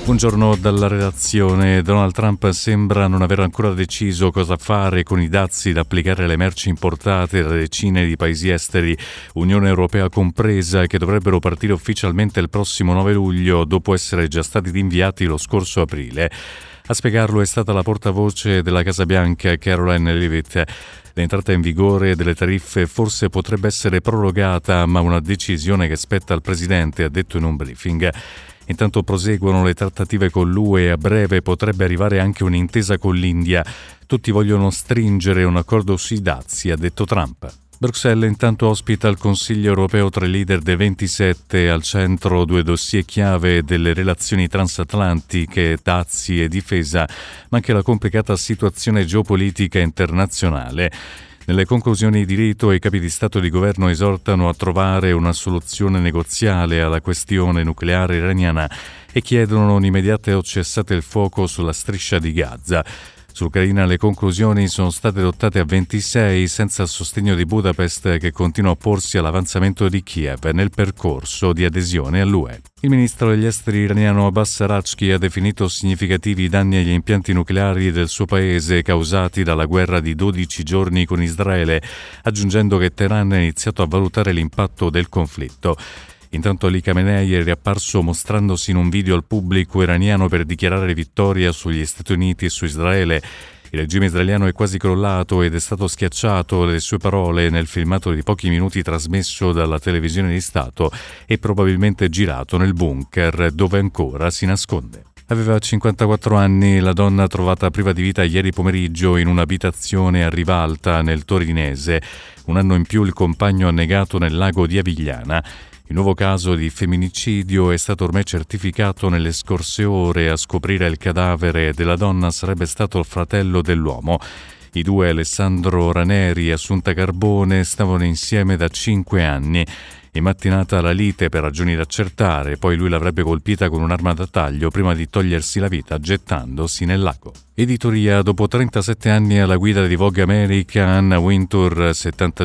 Buongiorno dalla redazione. Donald Trump sembra non aver ancora deciso cosa fare con i dazi da applicare alle merci importate da decine di paesi esteri, Unione Europea compresa, che dovrebbero partire ufficialmente il prossimo 9 luglio dopo essere già stati rinviati lo scorso aprile. A spiegarlo è stata la portavoce della Casa Bianca, Karoline Leavitt. L'entrata in vigore delle tariffe forse potrebbe essere prorogata, ma una decisione che spetta al Presidente, ha detto in un briefing. Intanto proseguono le trattative con l'UE e a breve potrebbe arrivare anche un'intesa con l'India. Tutti vogliono stringere un accordo sui dazi, ha detto Trump. Bruxelles intanto ospita il Consiglio europeo tra i leader dei 27, al centro due dossier chiave delle relazioni transatlantiche, dazi e difesa, ma anche la complicata situazione geopolitica internazionale. Nelle conclusioni di rito i capi di Stato e di Governo esortano a trovare una soluzione negoziale alla questione nucleare iraniana e chiedono un immediato cessate il fuoco sulla striscia di Gaza. Sull'Ucraina le conclusioni sono state adottate a 26 senza il sostegno di Budapest, che continua a opporsi all'avanzamento di Kiev nel percorso di adesione all'UE. Il ministro degli esteri iraniano Abbas Araghchi ha definito significativi i danni agli impianti nucleari del suo paese causati dalla guerra di 12 giorni con Israele, aggiungendo che Teheran ha iniziato a valutare l'impatto del conflitto. Intanto Ali Khamenei è riapparso mostrandosi in un video al pubblico iraniano per dichiarare vittoria sugli Stati Uniti e su Israele. Il regime israeliano è quasi crollato ed è stato schiacciato, le sue parole, nel filmato di pochi minuti trasmesso dalla televisione di Stato e probabilmente girato nel bunker dove ancora si nasconde. Aveva 54 anni la donna trovata priva di vita ieri pomeriggio in un'abitazione a Rivalta, nel Torinese. Un anno in più il compagno annegato nel lago di Avigliana. Il nuovo caso di femminicidio è stato ormai certificato nelle scorse ore. A scoprire il cadavere della donna sarebbe stato il fratello dell'uomo. I due, Alessandro Raneri e Assunta Carbone, stavano insieme da 5 anni. In mattinata la lite per ragioni da accertare, poi lui l'avrebbe colpita con un'arma da taglio prima di togliersi la vita gettandosi nel lago. Editoria: dopo 37 anni alla guida di Vogue America, Anna Wintour,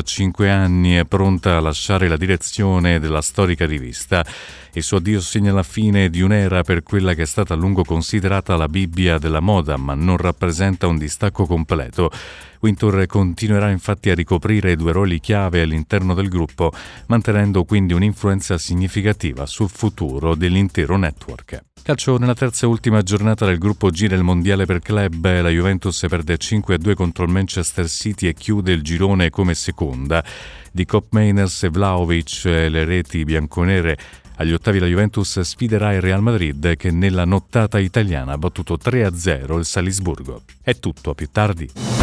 75 anni, è pronta a lasciare la direzione della storica rivista. Il suo addio segna la fine di un'era per quella che è stata a lungo considerata la Bibbia della moda, ma non rappresenta un distacco completo. Wintour continuerà infatti a ricoprire 2 ruoli chiave all'interno del gruppo, mantenendo quindi un'influenza significativa sul futuro dell'intero network. Calcio: nella terza e ultima giornata del gruppo G del Mondiale per club, la Juventus perde 5-2 contro il Manchester City e chiude il girone come seconda. Di Koopmeiners e Vlahovic le reti bianconere. Agli ottavi la Juventus sfiderà il Real Madrid, che nella nottata italiana ha battuto 3-0 il Salisburgo. È tutto, a più tardi.